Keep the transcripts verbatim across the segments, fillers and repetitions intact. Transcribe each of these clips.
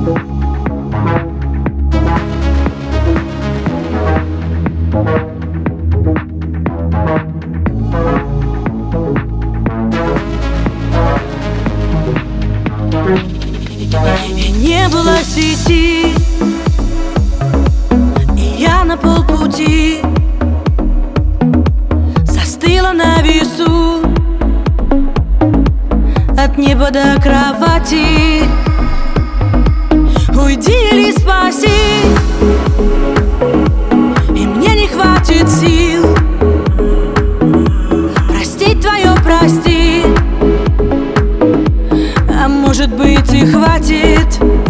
И не было сети, и я на полпути застыла на весу от неба до кровати. Уйди или спаси, и мне не хватит сил простить твое прости. А может быть и хватит.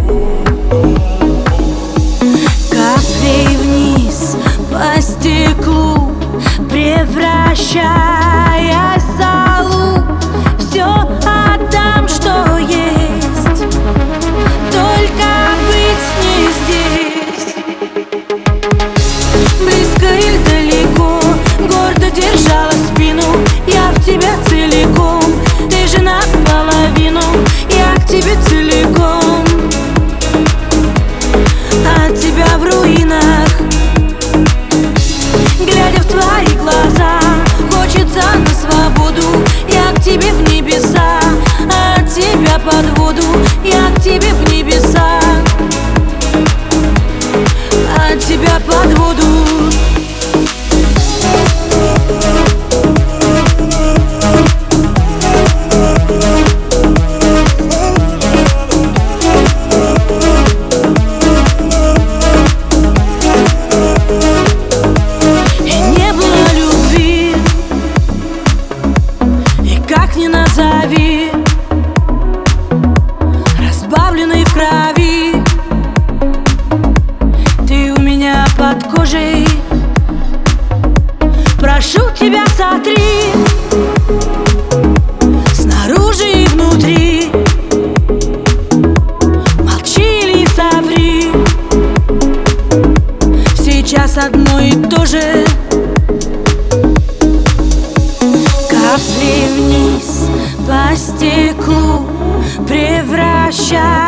Каплей вниз по стеклу, превращаясь в золу, все отдам, что есть, только быть не здесь. Близко или далеко, гордо держала спину, я в тебя целиком. Ты же наполовину, я к тебе целиком. От тебя в руинах, глядя в твои глаза, хочется на свободу. Я к тебе в небеса, от тебя под воду. Я к тебе в небеса, от тебя под воду. Не назови, разбавленный в крови, ты у меня под кожей. Прошу тебя, сотри снаружи и внутри, молчи или соври, сейчас одно и то же. Капли вниз по стеклу, превращая